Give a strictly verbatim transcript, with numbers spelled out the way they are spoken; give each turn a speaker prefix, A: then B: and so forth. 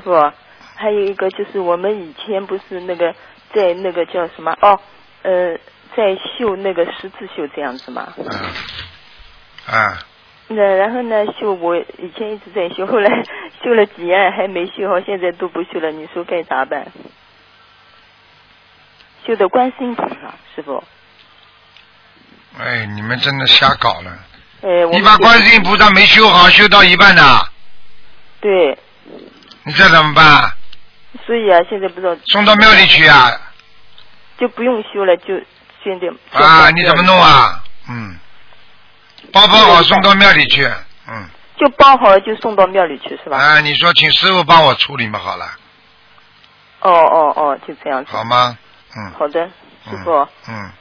A: 傅，还有一个就是我们以前不是那个在那个叫什么哦，呃，在绣那个十字绣这样子嘛。
B: 嗯。啊。
A: 那然后呢，绣我以前一直在绣，后来绣了几样还没绣好，现在都不绣了，你说该咋办？绣的观世音菩萨，师傅。
B: 哎，你们真的瞎搞了。
A: 哎，
B: 你把观世音菩萨没修好，修到一半的。
A: 对。
B: 你这怎么办？
A: 所以啊，现在不知道。
B: 送到庙里去啊。
A: 就不用修了，就现在。
B: 啊，你怎么弄啊？嗯。包包好送到庙里去，嗯。
A: 就包好了就送到庙里去是吧？
B: 啊，你说请师傅帮我处理嘛，好了。
A: 哦哦哦，就这样子。
B: 好吗？嗯。
A: 好的，师傅。
B: 嗯。嗯